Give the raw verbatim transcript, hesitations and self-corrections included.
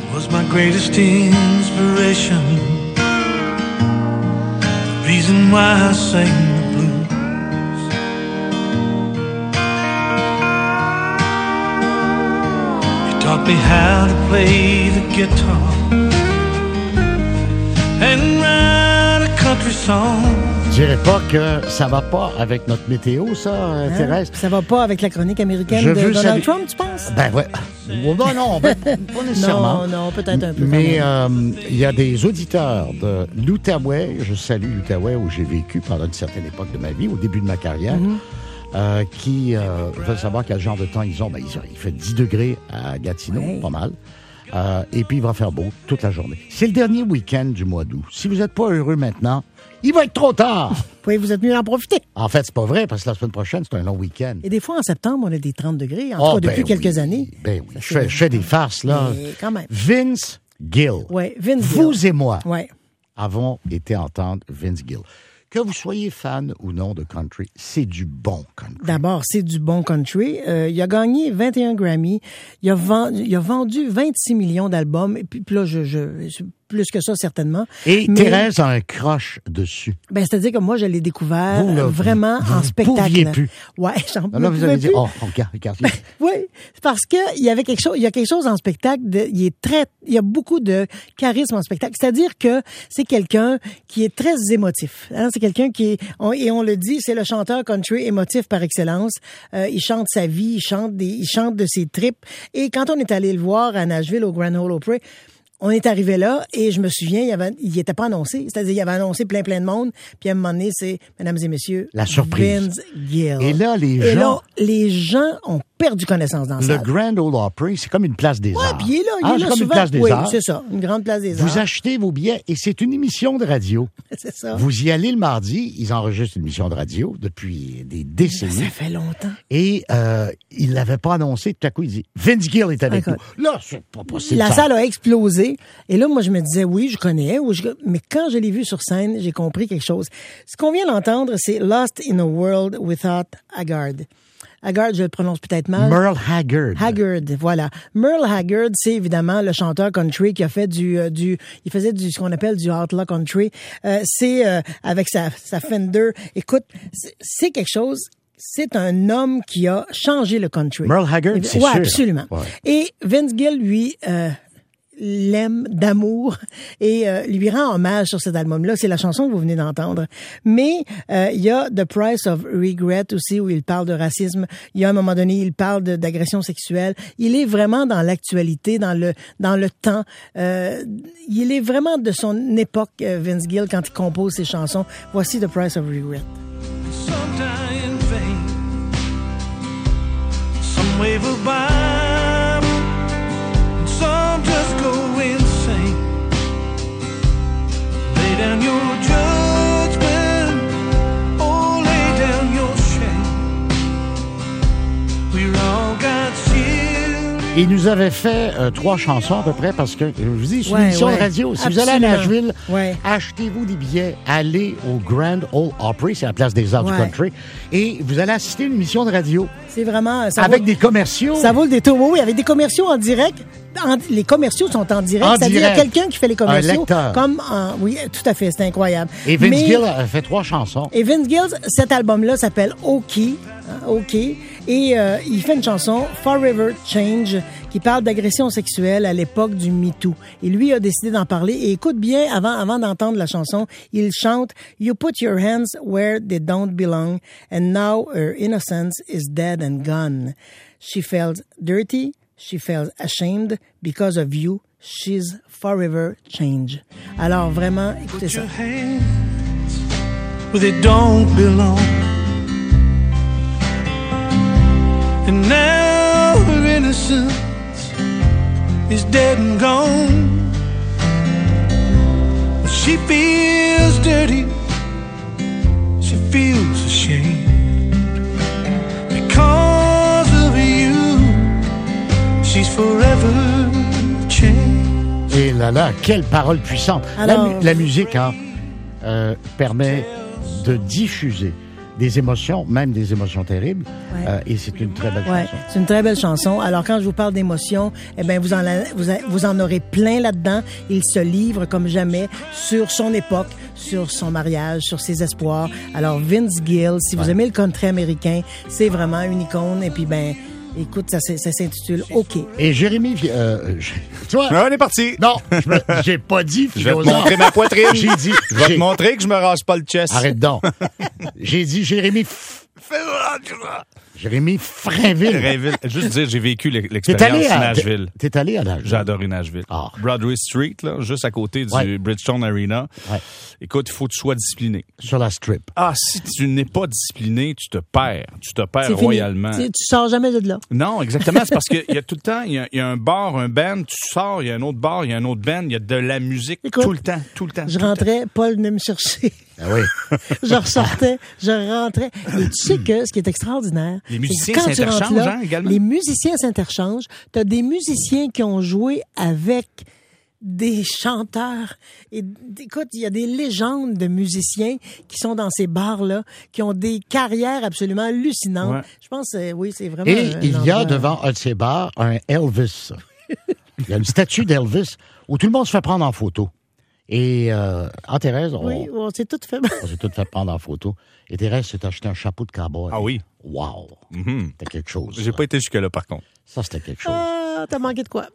Was my greatest inspiration, the reason why I sang the blues. He taught me how to play the guitar and write a country song. Je dirais pas que ça va pas avec notre météo, ça, hein? Thérèse. Ça va pas avec la chronique américaine Je de veux Donald saluer... Trump, tu penses? Ben ouais. Bon, ben non, ben, pas nécessairement. Non, non, peut-être un peu. Mais il euh, y a des auditeurs de l'Outaouais. Je salue l'Outaouais où j'ai vécu pendant une certaine époque de ma vie, au début de ma carrière, mm-hmm. euh, qui euh, veulent savoir quel genre de temps ils ont. Ben, ils ont il fait dix degrés à Gatineau, ouais. Pas mal. Euh, et puis, il va faire beau toute la journée. C'est le dernier week-end du mois d'août. Si vous n'êtes pas heureux maintenant, il va être trop tard. Oui, vous êtes mieux en profiter. En fait, c'est pas vrai, parce que la semaine prochaine, c'est un long week-end. Et des fois, en septembre, on a des trente degrés, en oh, tout cas, depuis ben quelques oui, années. Ben oui, je fais, je fais des farces, là. Mais quand même. Vince Gill. Oui, Vince Gill. Vous et moi ouais. avons été entendre Vince Gill. Que vous soyez fan ou non de country, c'est du bon country. D'abord, c'est du bon country. Euh, il a gagné vingt et un Grammy. Il a, vendu, il a vendu vingt-six millions d'albums. Et puis, puis là, je, je, je, plus que ça, certainement. Et Mais, Thérèse a un croche dessus. Ben, c'est-à-dire que moi, je l'ai découvert vous, là, vraiment vous, en vous spectacle. Vous ne plus. Ouais, j'en Là, vous avez dit, oh, regarde, regarde. Ben, oui, parce que il y avait quelque chose, il y a quelque chose en spectacle, de, il est très, il y a beaucoup de charisme en spectacle. C'est-à-dire que c'est quelqu'un qui est très émotif. Hein? C'est quelqu'un qui est, on, et on le dit, c'est le chanteur country émotif par excellence. Euh, il chante sa vie, il chante des, il chante de ses tripes. Et quand on est allé le voir à Nashville au Grand Ole Opry, on est arrivé là et je me souviens, il avait, il était pas annoncé. C'est-à-dire, il avait annoncé plein, plein de monde. Puis à un moment donné, c'est, mesdames et messieurs, la surprise. Vince Gill. Et là, les et gens. là, les gens ont perdu connaissance dans ça. Le Grand Ole Opry, c'est comme une place des ouais, arts. Ouais, puis il est là, il ah, est là c'est comme souvent. une place des oui, arts. c'est ça, une grande place des arts. Vous achetez vos billets et c'est une émission de radio. C'est ça. Vous y allez le mardi, ils enregistrent une émission de radio depuis des décennies. Ça fait longtemps. Et euh, il l'avait pas annoncé, tout à coup, il dit, Vince Gill est avec D'accord. nous. Là, c'est pas possible. La ça. salle a explosé. Et là, moi, je me disais, oui, je connais. Ou je... Mais quand je l'ai vu sur scène, j'ai compris quelque chose. Ce qu'on vient d'entendre, c'est Lost in a World Without Haggard. Haggard, je le prononce peut-être mal. Merle Haggard. Haggard, voilà. Merle Haggard, c'est évidemment le chanteur country qui a fait du, euh, du, il faisait du, ce qu'on appelle du outlaw country. Euh, c'est euh, avec sa, sa Fender. Écoute, c'est, c'est quelque chose. C'est un homme qui a changé le country. Merle Haggard, et, c'est ouais, sûr. Absolument. Ouais. Et Vince Gill, lui, euh, l'aime d'amour et euh, lui rend hommage sur cet album-là. C'est la chanson que vous venez d'entendre. Mais euh, il y a The Price of Regret aussi, où il parle de racisme. Il y a un moment donné, il parle de, d'agression sexuelle. Il est vraiment dans l'actualité, dans le dans le temps. Euh, il est vraiment de son époque, euh, Vince Gill, quand il compose ses chansons. Voici The Price of Regret. Some die in vain, some wave a Bible, and some just go insane. Lay down your judgment, oh, lay down your shame. We're all God's children. Il nous avait fait euh, trois chansons à peu près parce que, je vous dis, c'est ouais, une émission ouais. de radio. Si Absolument. vous allez à Nashville, ouais. achetez-vous des billets, allez au Grand Ole Opry, c'est la place des arts ouais. du country, et vous allez assister à une émission de radio. C'est vraiment... Ça avec vaut, des commerciaux. Ça vaut le détour. Oui, oui, avec des commerciaux en direct. En, les commerciaux sont en direct. En c'est-à-dire, il y a direct. quelqu'un qui fait les commerciaux. Un lecteur. Comme en, oui, tout à fait, c'est incroyable. Et Vince Mais, Gill a fait trois chansons. Et Vince Gill, cet album-là s'appelle OK. Hein, OK. Et euh, il fait une chanson, Forever Change, qui parle d'agression sexuelle à l'époque du MeToo. Et lui a décidé d'en parler. Et écoute bien, avant, avant d'entendre la chanson, il chante « You put your hands where they don't belong, and now her innocence is dead and gone. She felt dirty, she felt ashamed, because of you, she's forever changed. » Alors vraiment, écoutez Put ça. your hands where they don't belong. And now her innocence is dead and gone. She feels dirty, she feels ashamed. Because of you, she's forever changed. Et là là, quelle parole puissante. Alors, la, la musique hein, euh, permet de diffuser des émotions, même des émotions terribles. Ouais. Euh, et c'est une très belle Ouais, chanson. c'est une très belle chanson. Alors, quand je vous parle d'émotions, eh ben, vous en, a- vous, a- vous en aurez plein là-dedans. Il se livre comme jamais sur son époque, sur son mariage, sur ses espoirs. Alors, Vince Gill, si vous Ouais. aimez le country américain, c'est vraiment une icône. Et puis, ben, écoute, ça, s- ça s'intitule OK. Et Jérémy, euh, je- tu vois, Ah, on est parti. non, je me- j'ai pas dit Je vais te philosophe. montrer ma poitrine. J'ai dit, Je vais j'ai- te montrer que je me rase pas le chest. arrête donc. J'ai dit Jérémy, F- Jérémy Frainville. Réville. Juste dire, j'ai vécu l'e- T'es l'expérience allé à Nashville. T'es allé à Nashville. J'ai adoré Nashville. Ah. Broadway Street, là, juste à côté du Ouais. Bridgestone Arena. Ouais. Écoute, il faut que tu sois discipliné. Sur la strip. Ah, si tu n'es pas discipliné, tu te perds. Tu te perds C'est fini. royalement. Tu, tu sors jamais de là. Non, exactement. C'est parce qu'il y a tout le temps, il y a, il y a un bar, un band, tu sors, il y a un autre bar, il y a un autre band, il y a de la musique Écoute, tout le temps, tout le temps. Je tout le temps. rentrais, Paul venait me chercher. Ah oui. Je ressortais, je rentrais. Et tu sais que ce qui est extraordinaire, Les c'est musiciens que quand tu rentres s'interchangent, là, hein, également? les musiciens s'interchangent. Tu as des musiciens qui ont joué avec des chanteurs. Et écoute, il y a des légendes de musiciens qui sont dans ces bars-là, qui ont des carrières absolument hallucinantes. Ouais. Je pense, euh, oui, c'est vraiment. Et un il y a endroit- devant un de ces bars un Elvis. Il y a une statue d'Elvis où tout le monde se fait prendre en photo. Et euh, en Thérèse, on, Oui, on s'est tout fait. on s'est tout fait prendre en photo. Et Thérèse s'est acheté un chapeau de cowboy. Ah oui. Wow! Mhm. C'était quelque chose. J'ai ça. pas été jusque-là, par contre. Ça, c'était quelque chose. Ah, t'as manqué de quoi?